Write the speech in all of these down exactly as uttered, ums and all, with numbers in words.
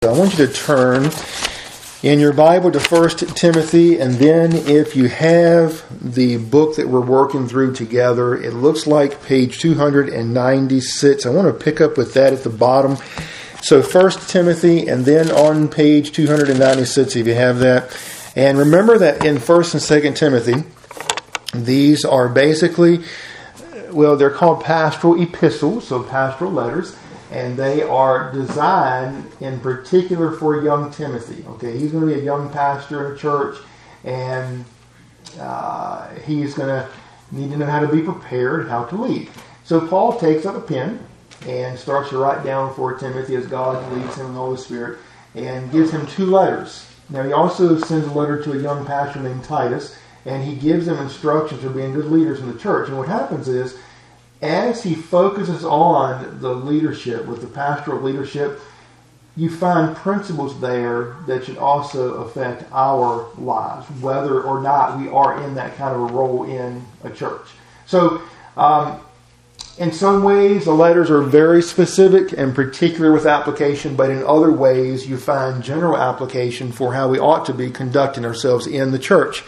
I want you to turn in your Bible to First Timothy, and then if you have the book that we're working through together, it looks like page two ninety-six. I want to pick up with that at the bottom. So First Timothy, and then on page two ninety-six, if you have that. And remember that in First and Second Timothy, these are basically, well, they're called pastoral epistles, so pastoral letters. And they are designed in particular for young Timothy. Okay, he's going to be a young pastor in a church, and uh, he's going to need to know how to be prepared, how to lead. So Paul takes up a pen and starts to write down for Timothy as God leads him in the Holy Spirit, and gives him two letters. Now he also sends a letter to a young pastor named Titus, and he gives them instructions for being good leaders in the church. And what happens is, as he focuses on the leadership, with the pastoral leadership, you find principles there that should also affect our lives, whether or not we are in that kind of a role in a church. So, um, in some ways, the letters are very specific and particular with application, but in other ways, you find general application for how we ought to be conducting ourselves in the church.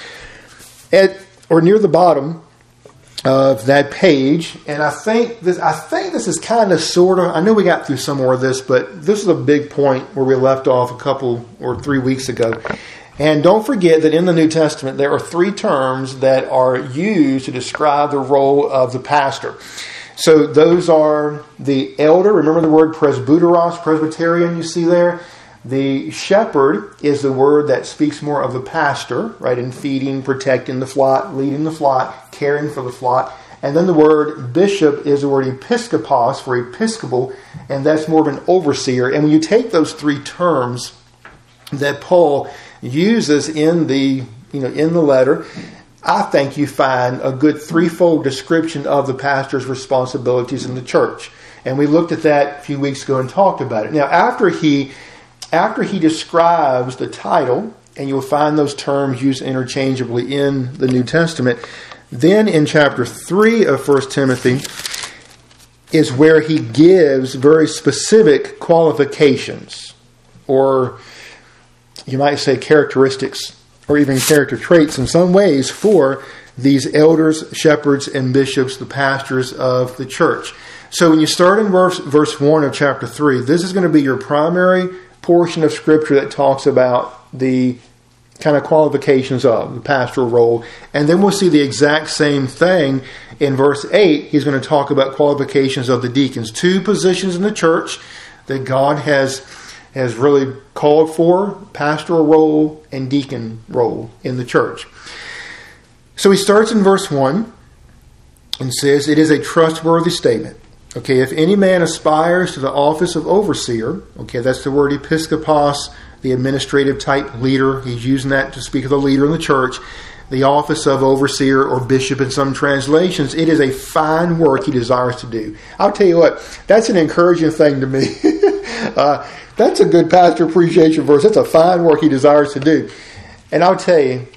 At, or near the bottom of that page, and I think this I think this is kind of sort of, I know we got through some more of this, but this is a big point where we left off a couple or three weeks ago. And don't forget that in the New Testament there are three terms that are used to describe the role of the pastor. So those are the elder, remember the word presbyteros, Presbyterian you see there. The shepherd is the word that speaks more of the pastor, right, in feeding, protecting the flock, leading the flock, caring for the flock. And then the word bishop is the word episkopos for episcopal, and that's more of an overseer. And when you take those three terms that Paul uses in the, you know, in the letter, I think you find a good threefold description of the pastor's responsibilities in the church. And we looked at that a few weeks ago and talked about it. Now, after he After he describes the title, and you'll find those terms used interchangeably in the New Testament, then in chapter three of First Timothy is where he gives very specific qualifications, or you might say characteristics, or even character traits in some ways, for these elders, shepherds, and bishops, the pastors of the church. So when you start in verse, verse one of chapter three, this is going to be your primary portion of Scripture that talks about the kind of qualifications of the pastoral role. And then we'll see the exact same thing in verse eight. He's going to talk about qualifications of the deacons. Two positions in the church that God has, has really called for, pastoral role and deacon role in the church. So he starts in verse one and says, it is a trustworthy statement. Okay, if any man aspires to the office of overseer, okay, that's the word episkopos, the administrative type leader. He's using that to speak of the leader in the church. The office of overseer or bishop in some translations, it is a fine work he desires to do. I'll tell you what, that's an encouraging thing to me. uh, that's a good pastor appreciation verse. That's a fine work he desires to do. And I'll tell you,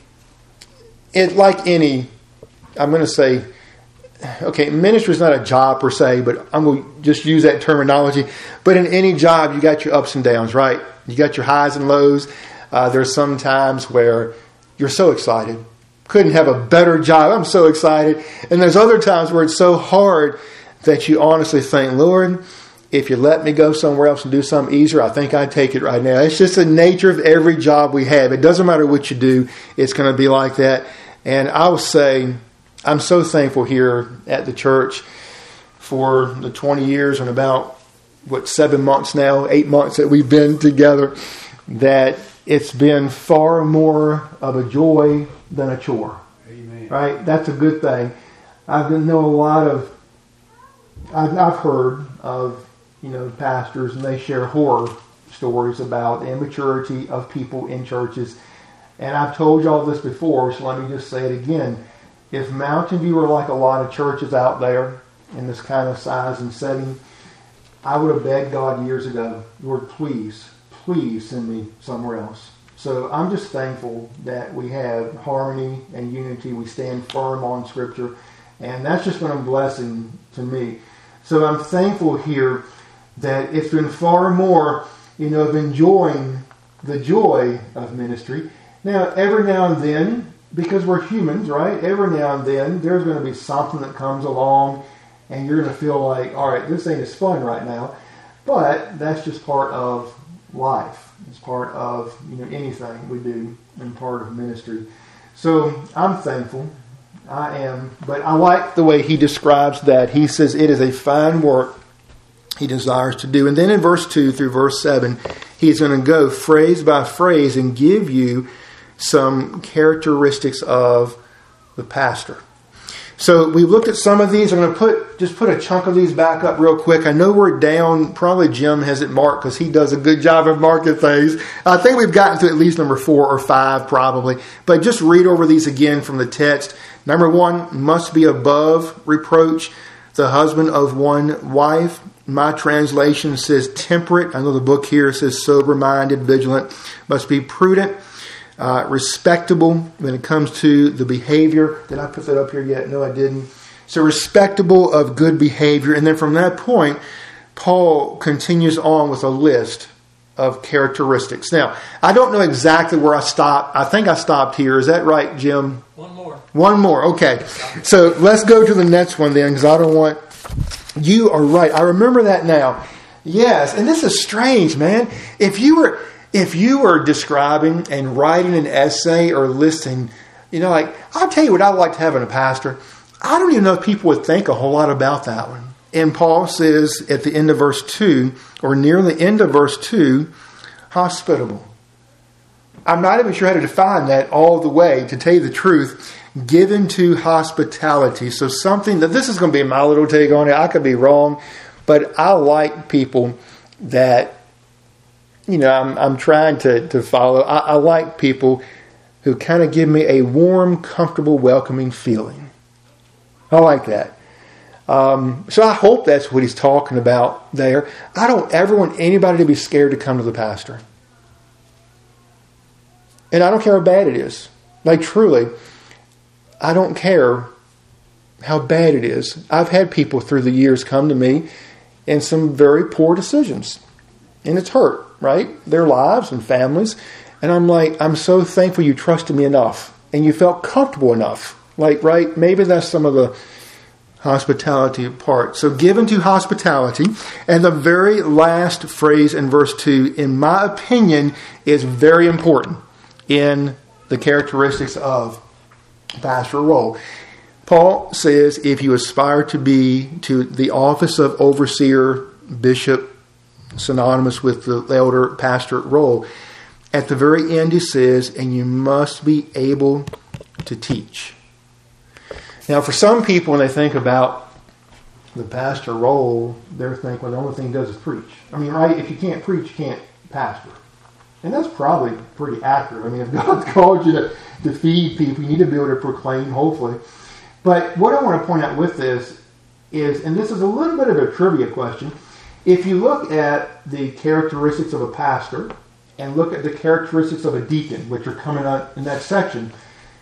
it like any, I'm going to say, okay, ministry is not a job per se, but I'm going to just use that terminology. But in any job, you got your ups and downs, right? You got your highs and lows. Uh, there's some times where you're so excited. Couldn't have a better job. I'm so excited. And there's other times where it's so hard that you honestly think, Lord, if you let me go somewhere else and do something easier, I think I'd take it right now. It's just the nature of every job we have. It doesn't matter what you do. It's going to be like that. And I will say, I'm so thankful here at the church for the twenty years and about, what, seven months now, eight months that we've been together, that it's been far more of a joy than a chore. Amen. Right? That's a good thing. I know a lot of, I've, I've heard of, you know, pastors, and they share horror stories about the immaturity of people in churches. And I've told you all this before, so let me just say it again. If Mountain View were like a lot of churches out there in this kind of size and setting, I would have begged God years ago, Lord, please, please send me somewhere else. So I'm just thankful that we have harmony and unity. We stand firm on Scripture. And that's just been a blessing to me. So I'm thankful here that it's been far more you know, of enjoying the joy of ministry. Now, every now and then, because we're humans, right? Every now and then, there's going to be something that comes along, and you're going to feel like, all right, this ain't as fun right now. But that's just part of life. It's part of, you know, anything we do and part of ministry. So I'm thankful. I am. But I like the way he describes that. He says it is a fine work he desires to do. And then in verse two through verse seven, he's going to go phrase by phrase and give you some characteristics of the pastor. So we've looked at some of these. I'm going to put just put a chunk of these back up real quick. I know we're down. Probably Jim has it marked because he does a good job of marking things. I think we've gotten to at least number four or five probably. But just read over these again from the text. Number one, must be above reproach, the husband of one wife. My translation says temperate. I know the book here says sober-minded, vigilant. Must be prudent. Uh, respectable when it comes to the behavior. Did I put that up here yet? No, I didn't. So respectable of good behavior. And then from that point, Paul continues on with a list of characteristics. Now, I don't know exactly where I stopped. I think I stopped here. Is that right, Jim? One more. One more. Okay. So let's go to the next one then, because I don't want... You are right. I remember that now. Yes. And this is strange, man. If you were... If you were describing and writing an essay or listing, you know, like, I'll tell you what I like to have in a pastor. I don't even know if people would think a whole lot about that one. And Paul says at the end of verse two, or near the end of verse two, hospitable. I'm not even sure how to define that all the way, to tell you the truth. Given to hospitality. So something that, this is going to be my little take on it. I could be wrong, but I like people that, you know, I'm, I'm trying to, to follow. I, I like people who kind of give me a warm, comfortable, welcoming feeling. I like that. Um, so I hope that's what he's talking about there. I don't ever want anybody to be scared to come to the pastor. And I don't care how bad it is. Like, truly, I don't care how bad it is. I've had people through the years come to me in some very poor decisions. And it's hurt, right? Their lives and families. And I'm like, I'm so thankful you trusted me enough. And you felt comfortable enough. Like, right? Maybe that's some of the hospitality part. So given to hospitality. And the very last phrase in verse two, in my opinion, is very important in the characteristics of pastoral role. Paul says, if you aspire to be to the office of overseer, bishop, synonymous with the elder pastor role, at the very end he says, and you must be able to teach. Now, for some people, when they think about the pastor role, they're thinking, well, the only thing he does is preach. I mean, right? If you can't preach, you can't pastor. And that's probably pretty accurate. I mean, if God's called you to, to feed people, you need to be able to proclaim, hopefully. But what I want to point out with this is, and this is a little bit of a trivia question, if you look at the characteristics of a pastor and look at the characteristics of a deacon, which are coming up in that section,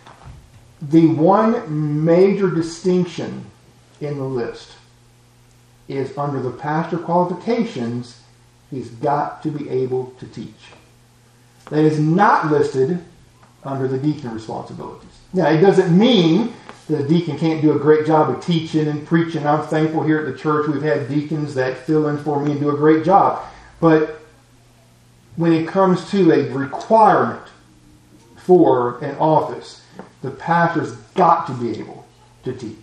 the one major distinction in the list is under the pastor qualifications, he's got to be able to teach. That is not listed under the deacon responsibilities. Now, it doesn't mean that a deacon can't do a great job of teaching and preaching. I'm thankful here at the church we've had deacons that fill in for me and do a great job. But when it comes to a requirement for an office, the pastor's got to be able to teach.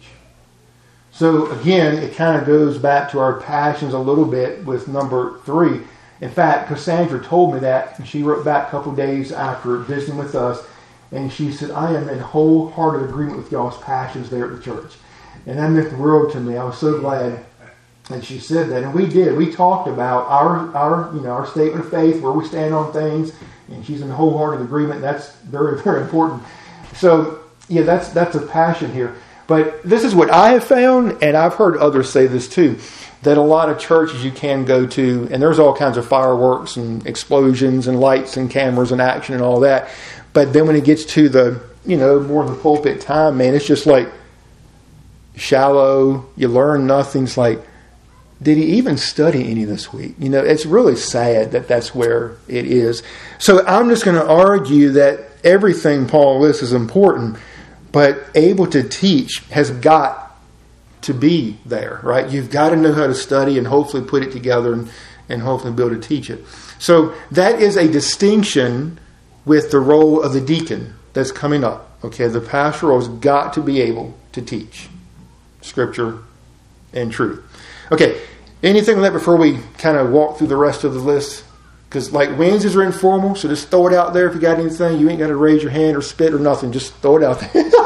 So again, it kind of goes back to our passions a little bit with number three. In fact, Cassandra told me that, and she wrote back a couple days after visiting with us, and she said, I am in wholehearted agreement with y'all's passions there at the church. And that meant the world to me. I was so glad that she said that. And we did. We talked about our, our, you know, our statement of faith, where we stand on things, and she's in wholehearted agreement. That's very, very important. So, yeah, that's that's a passion here. But this is what I have found, and I've heard others say this too, that a lot of churches you can go to, and there's all kinds of fireworks and explosions and lights and cameras and action and all that. But then when it gets to the, you know, more of the pulpit time, man, it's just like shallow. You learn nothing. It's like, did he even study any this week? You know, it's really sad that that's where it is. So I'm just going to argue that everything Paul lists is important, but able to teach has got to be there, right? You've got to know how to study and hopefully put it together and, and hopefully be able to teach it. So that is a distinction with the role of the deacon that's coming up. Okay, the pastor has got to be able to teach Scripture and truth. Okay, anything on that before we kind of walk through the rest of the list? Because like Wednesdays are informal, so just throw it out there if you got anything. You ain't got to raise your hand or spit or nothing. Just throw it out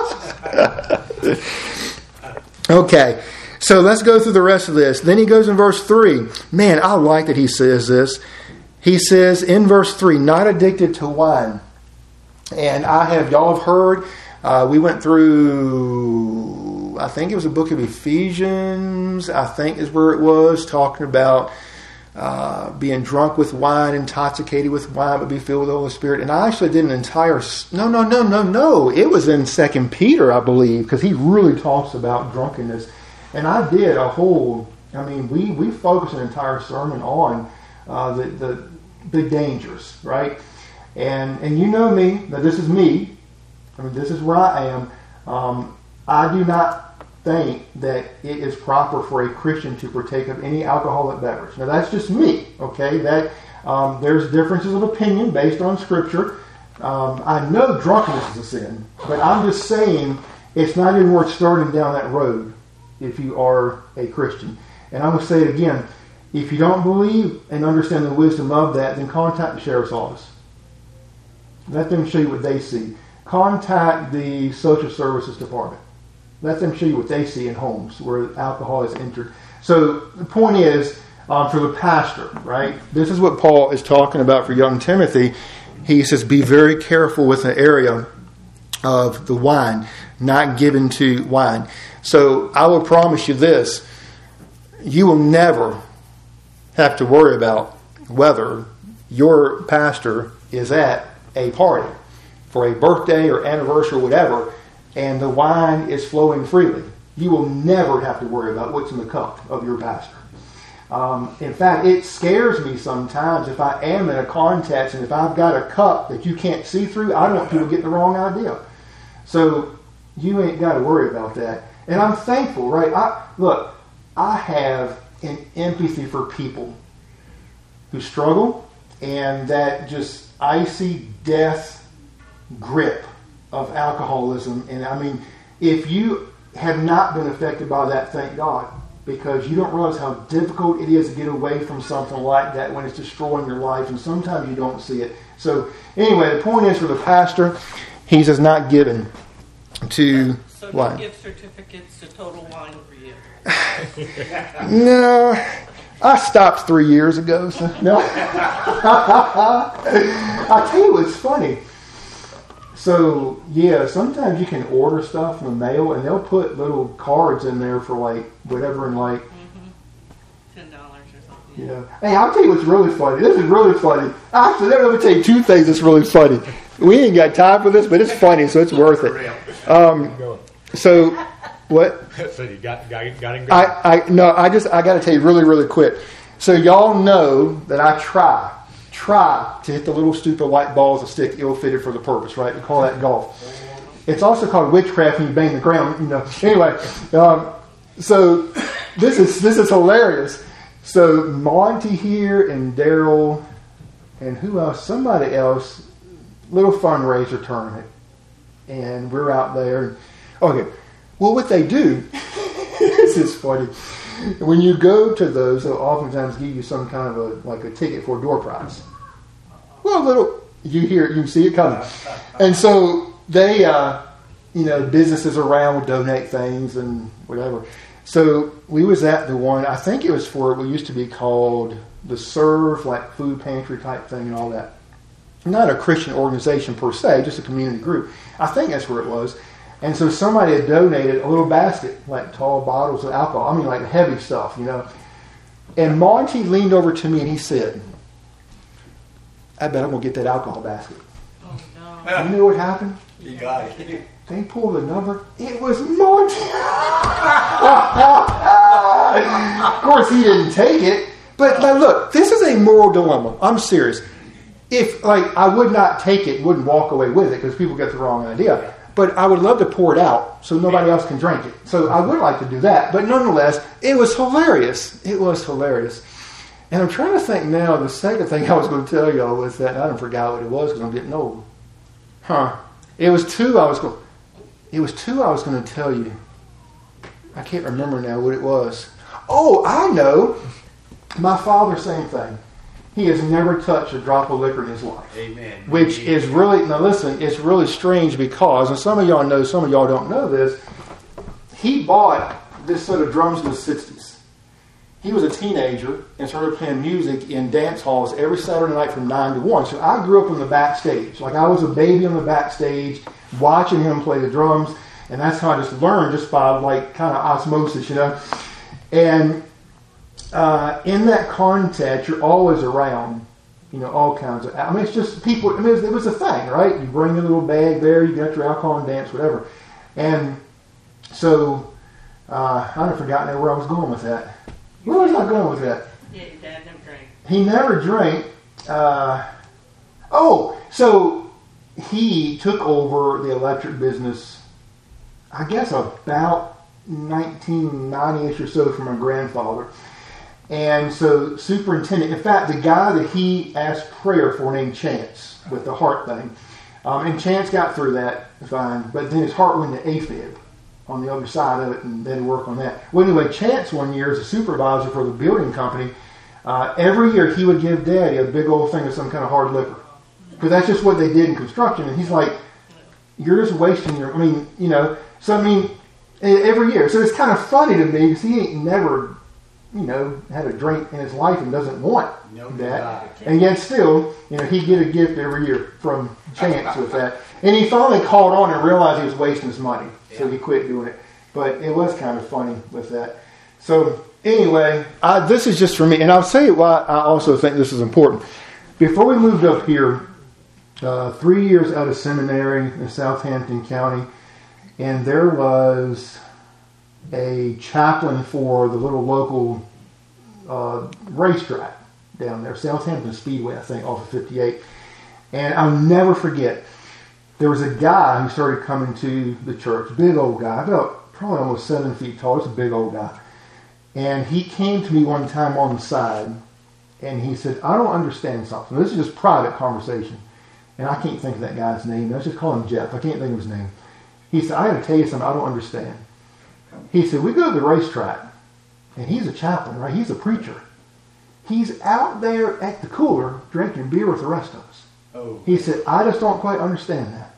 there. Okay, so let's go through the rest of this. Then he goes in verse three. Man, I like that he says this. He says in verse three, not addicted to wine. And I have, y'all have heard, uh, we went through, I think it was the book of Ephesians, I think is where it was, talking about uh, being drunk with wine, intoxicated with wine, but be filled with the Holy Spirit. And I actually did an entire, no, no, no, no, no. It was in Second Peter, I believe, because he really talks about drunkenness. And I did a whole, I mean, we, we focused an entire sermon on uh, the, the big dangers, right? And and you know me, that this is me. I mean, this is where I am. Um, I do not think that it is proper for a Christian to partake of any alcoholic beverage. Now, that's just me, okay? That um, there's differences of opinion based on Scripture. Um, I know drunkenness is a sin, but I'm just saying it's not even worth starting down that road if you are a Christian. And I'm going to say it again. If you don't believe and understand the wisdom of that, then contact the sheriff's office. Let them show you what they see. Contact the social services department. Let them show you what they see in homes where alcohol is entered. So the point is, um, for the pastor, right? This is what Paul is talking about for young Timothy. He says, be very careful with the area of the wine, not given to wine. So I will promise you this. You will never have to worry about whether your pastor is at a party for a birthday or anniversary or whatever, and the wine is flowing freely. You will never have to worry about what's in the cup of your pastor. Um, in fact, it scares me sometimes if I am in a context and if I've got a cup that you can't see through, I don't want people to get the wrong idea. So you ain't got to worry about that. And I'm thankful, right? I, look, I have an empathy for people who struggle and that just icy death grip of alcoholism. And I mean, if you have not been affected by that, thank God, because you don't realize how difficult it is to get away from something like that when it's destroying your life, and sometimes you don't see it. So anyway, the point is for the pastor, he says not given to so wine. So give certificates to Total Wine for you? No. I stopped three years ago. So no. I tell you what's funny. So, yeah, sometimes you can order stuff in the mail, and they'll put little cards in there for, like, whatever, and, like... Mm-hmm. ten dollars or something. Yeah. Hey, I'll tell you what's really funny. This is really funny. Actually, let me tell you two things that's really funny. We ain't got time for this, but it's funny, so it's worth it. Um, so... What? So you got got got him going. I, I no, I just I got to tell you really really quick. So y'all know that I try try to hit the little stupid white balls of stick ill-fitted for the purpose, right? We call that golf. It's also called witchcraft when you bang the ground, you know. Anyway, um, so this is this is hilarious. So Monty here and Daryl and who else? Somebody else. Little fundraiser tournament, and we're out there. Okay. Well, what they do, this is funny. When you go to those, they'll oftentimes give you some kind of a like a ticket for a door prize. Well, a little, you hear it, you can see it coming. And so they, uh, you know, businesses around would donate things and whatever. So we was at the one, I think it was for what used to be called the Serve, like food pantry type thing and all that. Not a Christian organization per se, just a community group. I think that's where it was. And so somebody had donated a little basket, like tall bottles of alcohol. I mean, like heavy stuff, you know. And Monty leaned over to me and he said, I bet I'm going to get that alcohol basket. Oh, no. You know what happened? You got it. They pulled a number. It was Monty. Of course, he didn't take it. But, but look, this is a moral dilemma. I'm serious. If, like, I would not take it, wouldn't walk away with it because people get the wrong idea. But I would love to pour it out so nobody else can drink it. So I would like to do that. But nonetheless, it was hilarious. It was hilarious. And I'm trying to think now, the second thing I was going to tell y'all was that, I don't forgot what it was because I'm getting old. Huh. It was two I was going It was two I was going to tell you. I can't remember now what it was. Oh, I know. My father, same thing. He has never touched a drop of liquor in his life. Amen. Which is really, now listen, it's really strange because, and some of y'all know, some of y'all don't know this, he bought this set of drums in the sixties. He was a teenager and started playing music in dance halls every Saturday night from nine to one. So I grew up on the backstage. Like I was a baby on the backstage watching him play the drums. And that's how I just learned, just by like kind of osmosis, you know. And uh, in that context, you're always around, you know, all kinds of, I mean, it's just people, I mean, it was a thing, right? You bring your little bag there, you got your alcohol and dance, whatever. And so, uh, I'd have forgotten where I was going with that. Where was I going with that? Yeah, your dad never drank. He never drank. Uh, oh, so he took over the electric business, I guess about nineteen ninety-ish or so from my grandfather. And so superintendent, in fact, the guy that he asked prayer for named Chance with the heart thing. Um, and Chance got through that fine, but then his heart went to AFib on the other side of it, and they had to work on that. Well, anyway, Chance one year as a supervisor for the building company, uh, every year he would give Daddy a big old thing of some kind of hard liquor. Because that's just what they did in construction. And he's like, you're just wasting your, I mean, you know, so I mean, every year. So it's kind of funny to me because he ain't never, you know, had a drink in his life and doesn't want no, that. God. And yet still, you know, he'd get a gift every year from Chance with that. And he finally caught on and realized he was wasting his money. So he quit doing it. But it was kind of funny with that. So anyway, I, this is just for me. And I'll say why I also think this is important. Before we moved up here, uh, three years out of seminary in Southampton County, and there was a chaplain for the little local uh, racetrack down there, Southampton Speedway, I think, off of fifty-eight. And I'll never forget, there was a guy who started coming to the church, big old guy, about probably almost seven feet tall, just a big old guy. And he came to me one time on the side, and he said, I don't understand something. This is just private conversation. And I can't think of that guy's name. Let's just call him Jeff. I can't think of his name. He said, I got to tell you something I don't understand. He said, we go to the racetrack, and he's a chaplain, right? He's a preacher. He's out there at the cooler drinking beer with the rest of us. Oh. He said, I just don't quite understand that.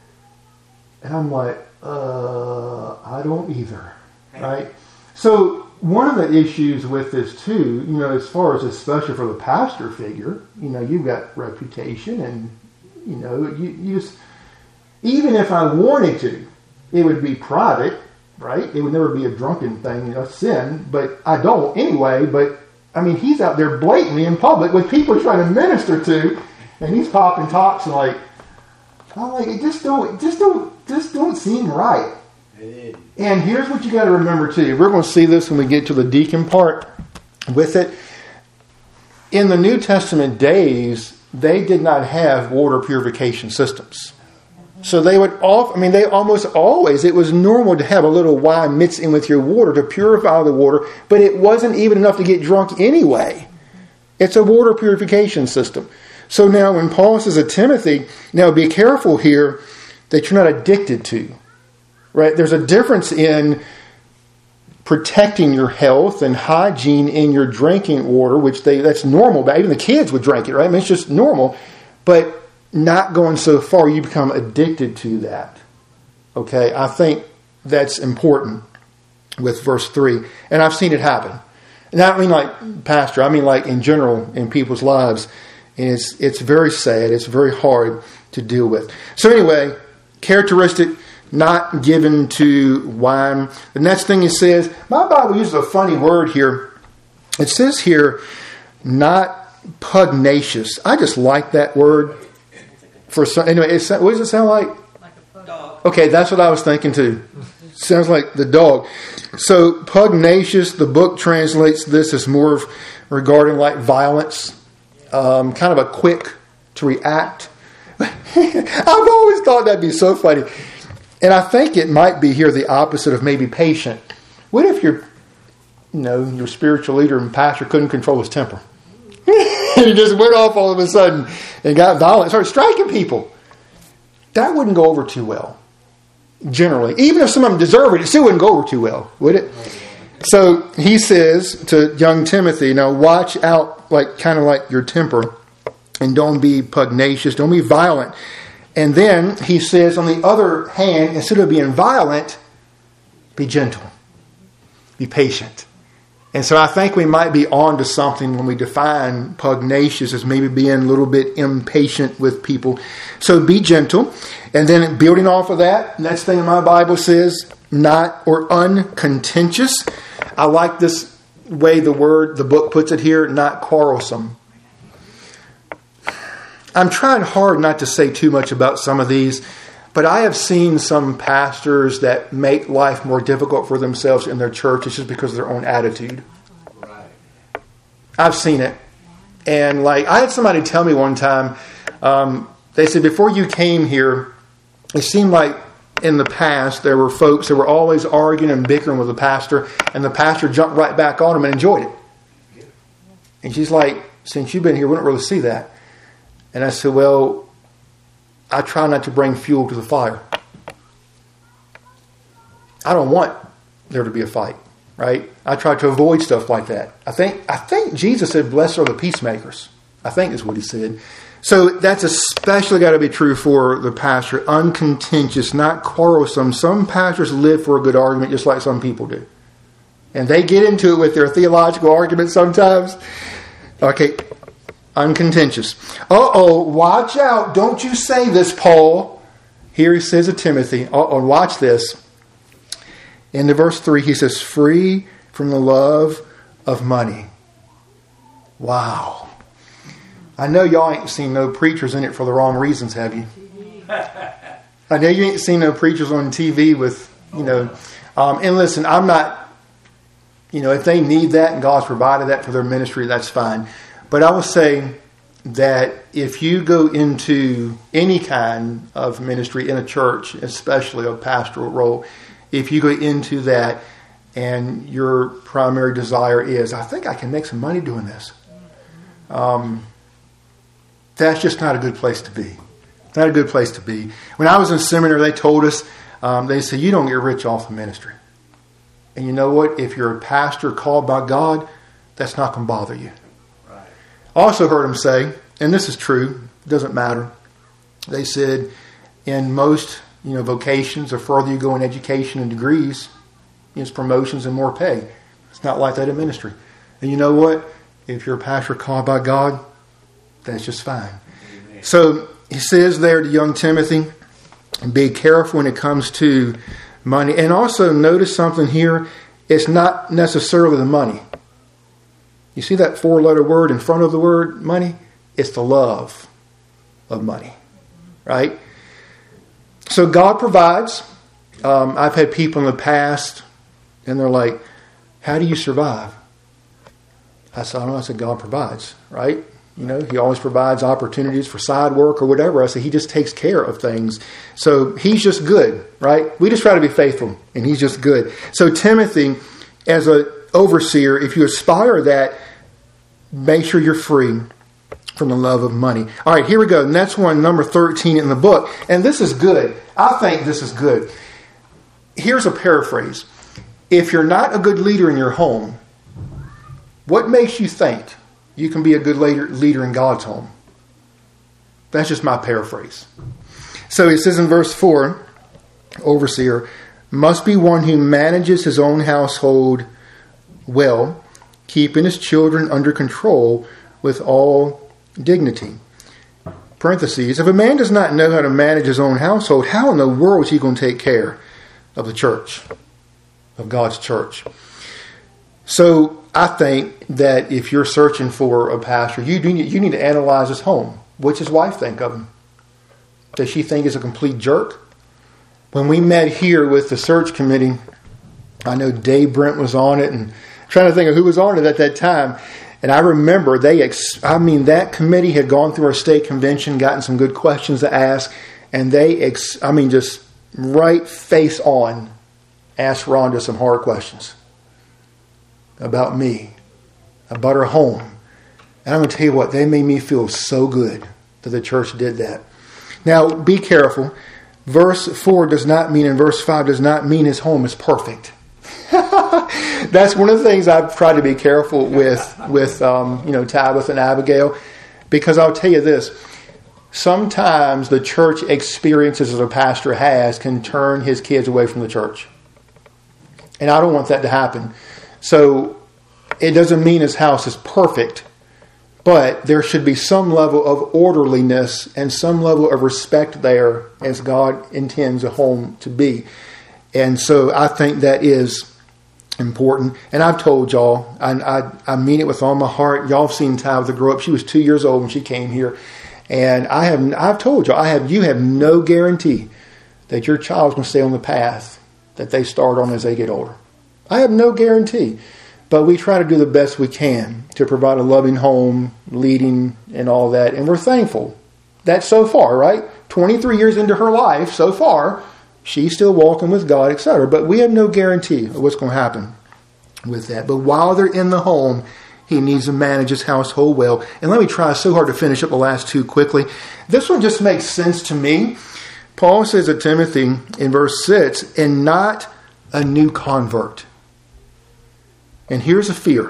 And I'm like, uh, I don't either, right? So one of the issues with this too, you know, as far as especially for the pastor figure, you know, you've got reputation and, you know, you, you just, even if I wanted to, it would be private, right? It would never be a drunken thing, you know, sin, but I don't anyway. But I mean, he's out there blatantly in public with people he's trying to minister to, and he's popping tops and like, I'm like, it just don't, it just don't, just don't seem right. And here's what you got to remember too. We're going to see this when we get to the deacon part with it. In the New Testament days, they did not have water purification systems. So they would all, I mean, they almost always, it was normal to have a little wine mixed in with your water to purify the water, but it wasn't even enough to get drunk anyway. It's a water purification system. So now when Paul says to Timothy, now be careful here that you're not addicted to, right? There's a difference in protecting your health and hygiene in your drinking water, which they that's normal. But even the kids would drink it, right? I mean, it's just normal. But not going so far, you become addicted to that. Okay? I think that's important with verse three. And I've seen it happen. And I don't mean like pastor. I mean like in general in people's lives. And it's it's very sad. It's very hard to deal with. So anyway, characteristic, not given to wine. The next thing it says, my Bible uses a funny word here. It says here, not pugnacious. I just like that word. For some, anyway, it's, what does it sound like? Like a dog. Okay, that's what I was thinking too. Sounds like the dog. So pugnacious, the book translates this as more of regarding like violence, um, kind of a quick to react. I've always thought that'd be so funny. And I think it might be here the opposite of maybe patient. What if your, you know, your spiritual leader and pastor couldn't control his temper? And he just went off all of a sudden and got violent, started striking people. That wouldn't go over too well. Generally, even if some of them deserve it, it still wouldn't go over too well, would it? So he says to young Timothy, now watch out, like kind of like your temper, and don't be pugnacious, don't be violent. And then he says, on the other hand, instead of being violent, be gentle, be patient. And so I think we might be on to something when we define pugnacious as maybe being a little bit impatient with people. So be gentle. And then building off of that, next thing in my Bible says, not or uncontentious. I like this way the word, the book puts it here, not quarrelsome. I'm trying hard not to say too much about some of these, but I have seen some pastors that make life more difficult for themselves in their churches just because of their own attitude. Right. I've seen it. And like, I had somebody tell me one time, um, they said, before you came here, it seemed like in the past there were folks that were always arguing and bickering with the pastor, and the pastor jumped right back on them and enjoyed it. And she's like, since you've been here, we don't really see that. And I said, well, I try not to bring fuel to the fire. I don't want there to be a fight, right? I try to avoid stuff like that. I think I think Jesus said, blessed are the peacemakers. I think is what he said. So that's especially got to be true for the pastor. Uncontentious, not quarrelsome. Some pastors live for a good argument just like some people do. And they get into it with their theological arguments sometimes. Okay, uncontentious. Uh-oh, watch out. Don't you say this, Paul. Here he says to Timothy, uh-oh, watch this. In the verse three, he says, free from the love of money. Wow. I know y'all ain't seen no preachers in it for the wrong reasons, have you? I know you ain't seen no preachers on T V with, you know, um, and listen, I'm not, you know, if they need that and God's provided that for their ministry, that's fine. But I will say that if you go into any kind of ministry in a church, especially a pastoral role, if you go into that and your primary desire is, I think I can make some money doing this. Um, that's just not a good place to be. Not a good place to be. When I was in seminary, they told us, um, they said, you don't get rich off of ministry. And you know what? If you're a pastor called by God, that's not going to bother you. Right. I also heard them say, and this is true, it doesn't matter. They said, in most, you know, vocations, the further you go in education and degrees, it's promotions and more pay. It's not like that in ministry. And you know what? If you're a pastor called by God, that's just fine. Amen. So he says there to young Timothy, be careful when it comes to money. And also notice something here. It's not necessarily the money. You see that four-letter word in front of the word money? It's the love of money. Right? So God provides. Um, I've had people in the past, and they're like, how do you survive? I said, I don't know. I said, God provides, right? You know, he always provides opportunities for side work or whatever. I said, he just takes care of things. So he's just good, right? We just try to be faithful, and he's just good. So Timothy, as an overseer, if you aspire that, make sure you're free from the love of money. All right, here we go. Next one, number thirteen in the book. And this is good. I think this is good. Here's a paraphrase. If you're not a good leader in your home, what makes you think you can be a good leader, leader in God's home? That's just my paraphrase. So it says in verse four, overseer must be one who manages his own household well, keeping his children under control with all dignity. Parentheses, if a man does not know how to manage his own household, how in the world is he going to take care of the church, of God's church? So I think that if you're searching for a pastor, you do need, you need to analyze his home. What's his wife think of him? Does she think he's a complete jerk? when we met here with the search committee, I know Dave Brent was on it, and I'm trying to think of who was on it at that time. And I remember they, ex- I mean, that committee had gone through our state convention, gotten some good questions to ask, and they, ex- I mean, just right face on, asked Rhonda some hard questions about me, about her home. And I'm going to tell you what, they made me feel so good that the church did that. Now, be careful. Verse four does not mean, and verse five does not mean his home is perfect. That's one of the things I've tried to be careful with, with um, you know, Tabitha and Abigail, because I'll tell you this. Sometimes the church experiences that a pastor has can turn his kids away from the church. And I don't want that to happen. So it doesn't mean his house is perfect, but there should be some level of orderliness and some level of respect there as God intends a home to be. And so I think that is important. And I've told y'all, and I, I mean it with all my heart. Y'all have seen Tabitha grow up. She was two years old when she came here. And I have, I've told y'all, I have, you have no guarantee that your child's going to stay on the path that they start on as they get older. I have no guarantee. But we try to do the best we can to provide a loving home, leading, and all that. And we're thankful that so far, right? twenty-three years into her life, so far, she's still walking with God, et cetera. But we have no guarantee of what's going to happen with that. But while they're in the home, he needs to manage his household well. And let me try so hard to finish up the last two quickly. This one just makes sense to me. Paul says to Timothy in verse six, and not a new convert. And here's a fear.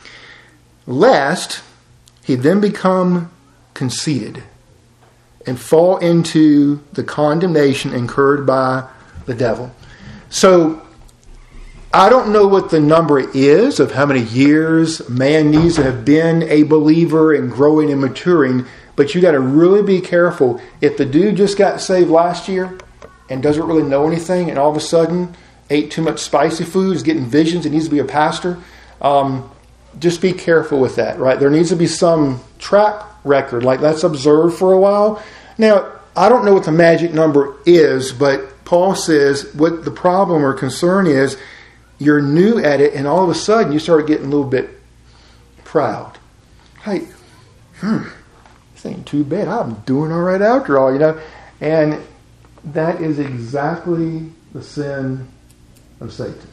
Lest he then become conceited and fall into the condemnation incurred by the devil. So, I don't know what the number is of how many years man needs to have been a believer and growing and maturing, but you got to really be careful. If the dude just got saved last year and doesn't really know anything, and all of a sudden ate too much spicy food, is getting visions, and needs to be a pastor, um, just be careful with that, right? There needs to be some track record, like that's observed for a while. Now, I don't know what the magic number is, but Paul says what the problem or concern is, you're new at it, and all of a sudden you start getting a little bit proud. Hey, hmm, this ain't too bad. I'm doing all right after all, you know. And that is exactly the sin of Satan.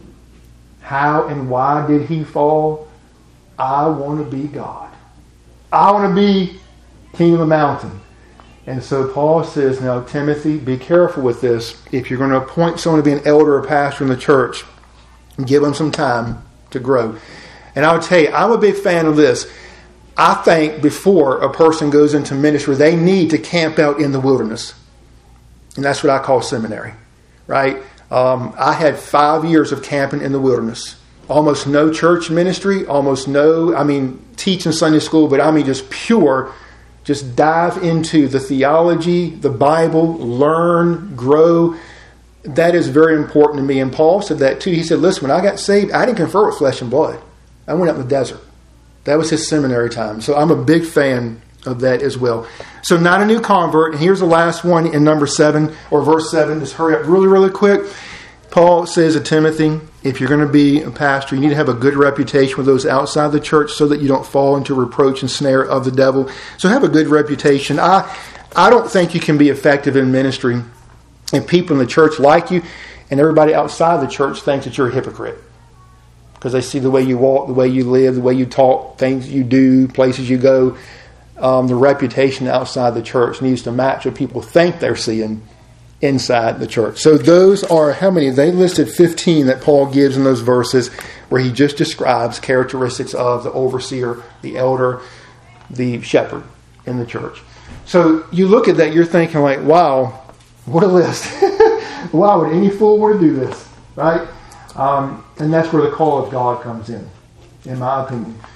How and why did he fall? I want to be God. I want to be king of the mountain. And so Paul says, now, Timothy, be careful with this. If you're going to appoint someone to be an elder or pastor in the church, give them some time to grow. And I'll tell you, I'm a big fan of this. I think before a person goes into ministry, they need to camp out in the wilderness. And that's what I call seminary, right? Um, I had five years of camping in the wilderness. Almost no church ministry, almost no, I mean, teaching Sunday school, but I mean just pure, just dive into the theology, the Bible, learn, grow. That is very important to me. And Paul said that too. He said, listen, when I got saved, I didn't confer with flesh and blood. I went out in the desert. That was his seminary time. So I'm a big fan of that as well. So not a new convert. And here's the last one in number seven, or verse seven. Just hurry up really, really quick. Paul says to Timothy, if you're going to be a pastor, you need to have a good reputation with those outside the church so that you don't fall into reproach and snare of the devil. So have a good reputation. I, I don't think you can be effective in ministry if people in the church like you and everybody outside the church thinks that you're a hypocrite. Because they see the way you walk, the way you live, the way you talk, things you do, places you go. Um, the reputation outside the church needs to match what people think they're seeing inside the church. So those are how many? They listed fifteen that Paul gives in those verses where he just describes characteristics of the overseer, the elder, the shepherd in the church. So you look at that, you're thinking like, wow, what a list. Why would any fool want to do this? Right? Um, and that's where the call of God comes in, in my opinion.